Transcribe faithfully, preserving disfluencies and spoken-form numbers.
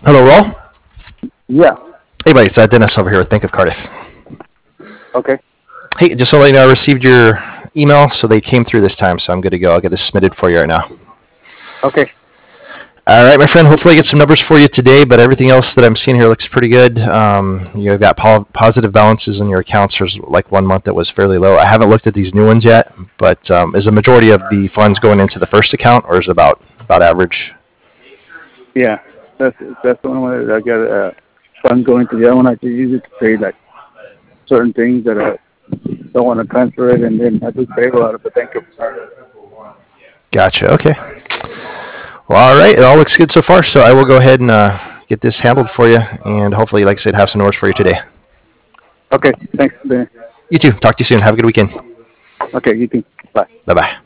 Hello, Roll. Yeah. Hey, buddy, it's uh, Dennis over here with Bank of Cardiff. Okay. Hey, just to let you know, I received your email, so they came through this time, so I'm good to go. I'll get this submitted for you right now. Okay. All right, my friend. Hopefully, I get some numbers for you today, but everything else that I'm seeing here looks pretty good. Um, you've got po- positive balances in your accounts. There's like one month that was fairly low. I haven't looked at these new ones yet, but um, is the majority of the funds going into the first account, or is it about about average? Yeah. That's that's the one where I got uh, funds going to the other one. I can use it to pay like certain things that I don't want to transfer it, and then I do payroll out of the bank of Gotcha. Okay. Well, all right. It all looks good so far, so I will go ahead and uh, get this handled for you, and hopefully, like I said, have some numbers for you today. Okay. Thanks. Ben. You too. Talk to you soon. Have a good weekend. Okay. You too. Bye. Bye bye.